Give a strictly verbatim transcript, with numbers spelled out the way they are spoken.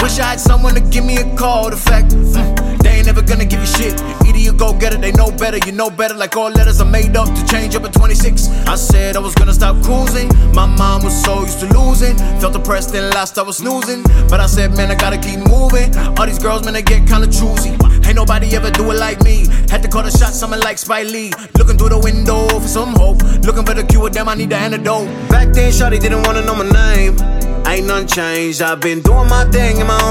Wish I had someone to give me a call. The fact, mm, they ain't never gonna give you shit. Either you go get it, they know better, you know better. Like all letters are made up to change up at twenty-six. I said I was gonna stop cruising. My mind was so used to losing. Felt depressed and lost, I was snoozing. But I said, man, I gotta keep moving. All these girls, man, they get kinda choosy. Ain't nobody ever do it like me. Had to call the shot, someone like Spike Lee. Looking through the window for some hope. Looking for the cure, damn, I need the antidote. Back then, shawty didn't wanna know my name. Ain't none changed, I've been doing my thing in my own